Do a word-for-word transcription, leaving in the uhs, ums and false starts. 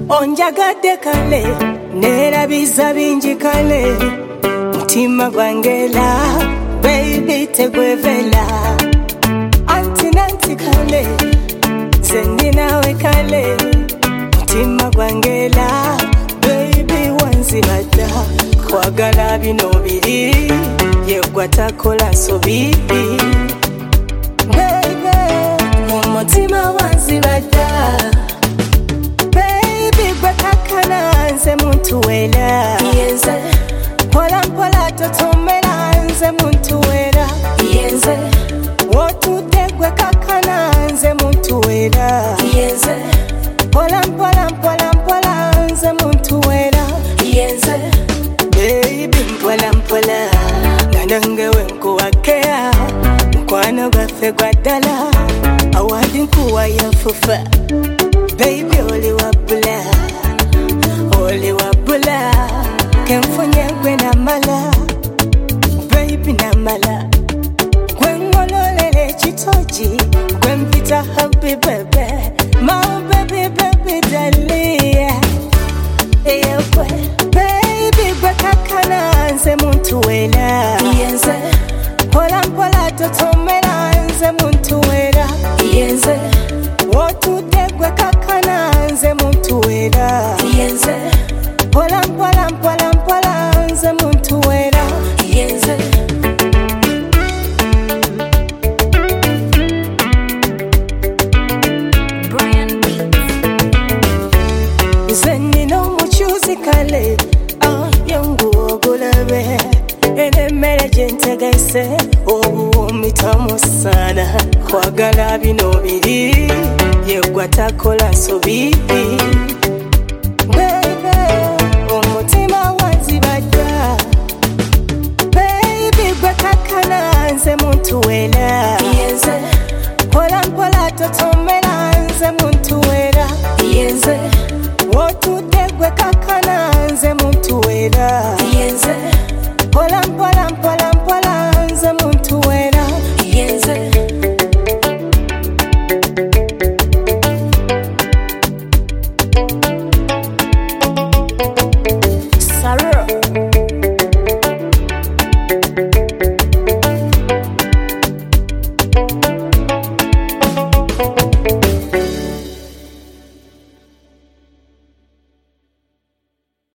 Onjagadde kale nerabiza bingi kale mutima gwangela baby tegwevela anti nanti kale zendi nawe kale mutima gwangela baby wanzibadda kwagala bino biri yegwatakola sobibi baby mumutima wanzibadda nze muntu wera yenze pola pola totomera nze muntu wera yenze wotutegwe kakana nze muntu wera yenze pola pola pola pola nze muntu wera yenze baby pola pola nanange wenkuwakea mkwano gaffe gwaddala awadi nkuwa yafufa baby oli wabula Oli wabula kenfunye gwe namala baby namala gwe ngololele chitoji gwe mpita happy baby my baby baby dalia yeah gwe baby gwe kakana nze muntu wera yenze pola pola totomera nze muntu wera yenze wotude gwe kakana nze muntu wera yenze pola pola pola pola nze muntu wera yenze Brian Beats Zenni no muchuzi kale ah yangu ogulabe enemere jentegese obu mitamu sana kwagala bino biri yegwatakola sobibi